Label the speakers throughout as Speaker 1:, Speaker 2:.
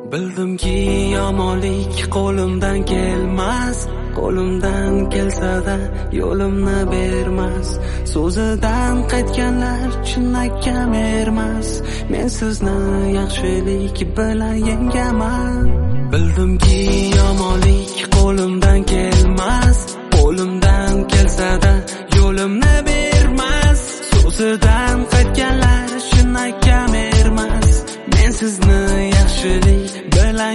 Speaker 1: Bildimki yomonlik qo'limdan kelmas, qo'limdan kelsa-da yo'limni bermas. So'zidan qaytganlar chinakam ermas. Men sizni yaxshilik bilan yengaman. Bildimki yomonlik qo'limdan kelmas, qo'limdan kelsa-da yo'limni bermas. So'zidan qaytganlar chinakam ermas. Men sizni yaxshilik bilan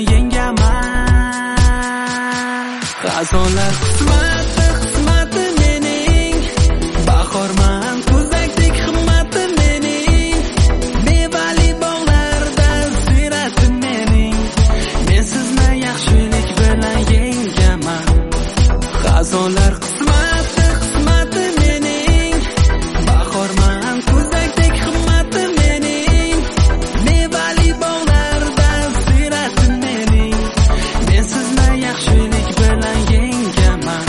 Speaker 1: yengaman. Xazonlar qismati mening, bahorman kuzakdek himmati mening, mevali bog'larda zirati mening. Men sizni yaxshilik bilan yengaman. Xazonlar qismati mening, bahorman kuzakdek himmati mening, mevali bog'larda zirati mening. Men sizni yaxshilik bilan yengaman.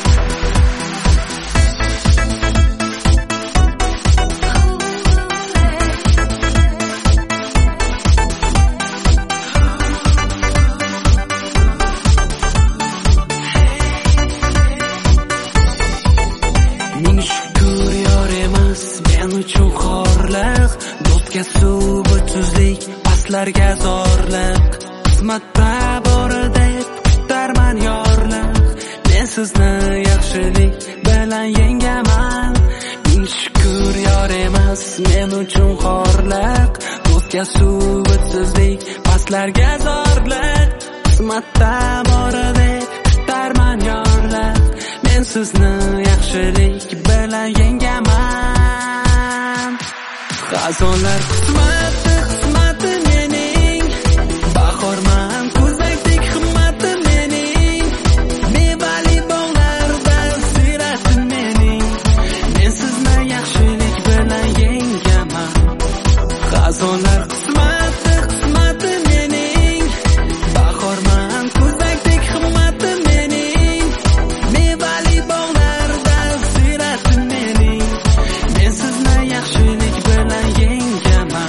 Speaker 1: Ming shukr yor emas men uchun xorliq, do'stga suv tuzlik, pastlarga zorliq. Qismatda bor deb kutarman yorliq. Men sizni yaxshilik bilan yengaman. Ming shukr yor emas men uchun xorliq, do'stga suv tuzlik, pastlarga zorliq. Qismatda bor deb kutarman yorliq. Men sizni yaxshilik bilan yengaman. Xazonlar qismati mening, bahorman kuzakdek himmati mening, mevali bog'larda zirati mening. Men sizni yaxshilik bilan yengaman. Xazonlar qismati mening, bahorman kuzakdek himmati mening, mevali bog'larda zirati mening. Men sizni yaxshilik bilan yengaman.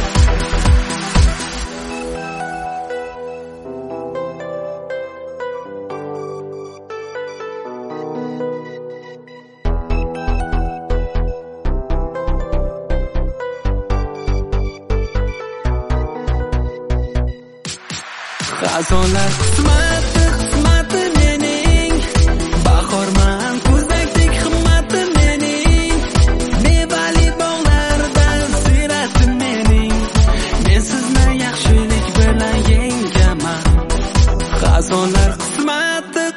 Speaker 1: Xazonlar qismati mening, bahorman kuzakdek himmati mening, mevali bog'larda zirati mening. Men sizni yaxshilik bilan yengaman. Xazonlar qismati